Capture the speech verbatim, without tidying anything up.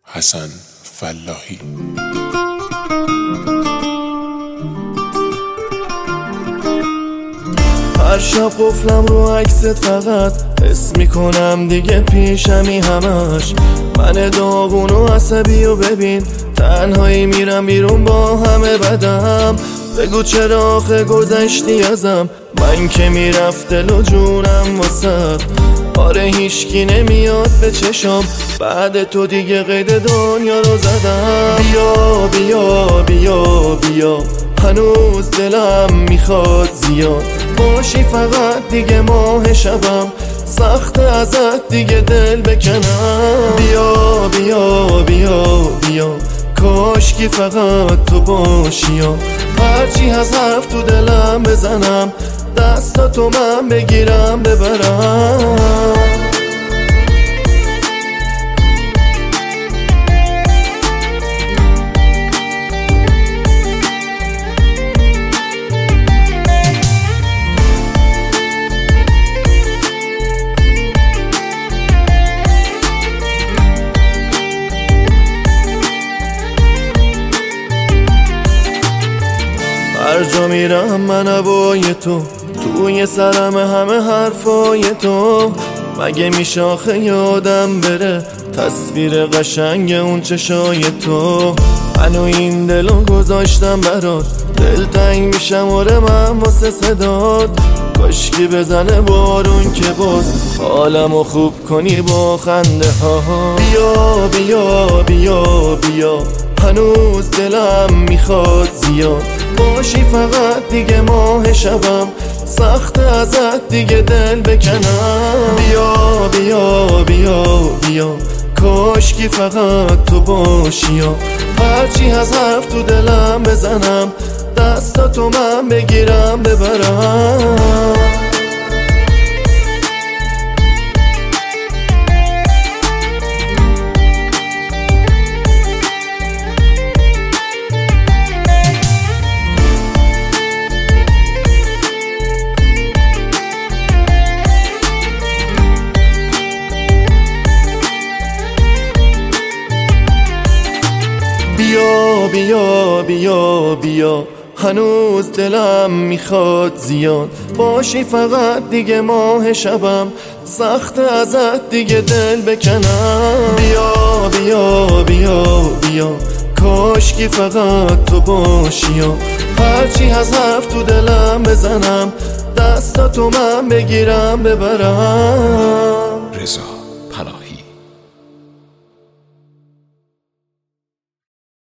حسن فلاحی. هر شب قفلم رو عکست فقط حس میکنم دیگه پیشمی همش. من داغون و عصبی و ببین تنهایی میرم بیرون با همه بدم. بگو چرا آخه گذشتی ازم، من که میرفت دل و جونم واسد. آره هیچکی نمیاد به چشام، بعد تو دیگه قید دنیا رو زدم. بیا بیا بیا بیا هنوز دلم میخواد زیاد باشی، فقط دیگه ماه شبم سخت ازت دیگه دل بکنم. بیا بیا بیا بیا کاشکی فقط تو باشی، یا هرچی هست حرف تو دلم بزنم، دستاتو من بگیرم ببرم. هر جا میرم من هوای تو، توی سرم همه حرفای تو. مگه میشه آخه یادم بره تصویر قشنگ اون چشای تو. منو این دلو گذاشتم برات، دلتنگ میشم آره من واسه صدات. کاشکی بزنه بارون که باز حالمو خوب کنی با خنده ها. بیا بیا بیا بیا هنوز دلم میخواد زیاد باشی، فقط دیگه ماه شبم سخت ازت دیگه دل بکنم. بیا بیا بیا بیا کاشکی فقط تو باشی، یا هرچی هست حرف تو دلم بزنم، دستاتو من بگیرم ببرم. بیا بیا بیا بیا هنوز دلم میخواد زیاد باشی، فقط دیگه ماه شبم سخت ازت دیگه دل بکنم. بیا بیا بیا بیا کاشکی فقط تو باشی، یا هرچی هست حرف تو دلم بزنم، دستاتو من بگیرم ببرم. رضا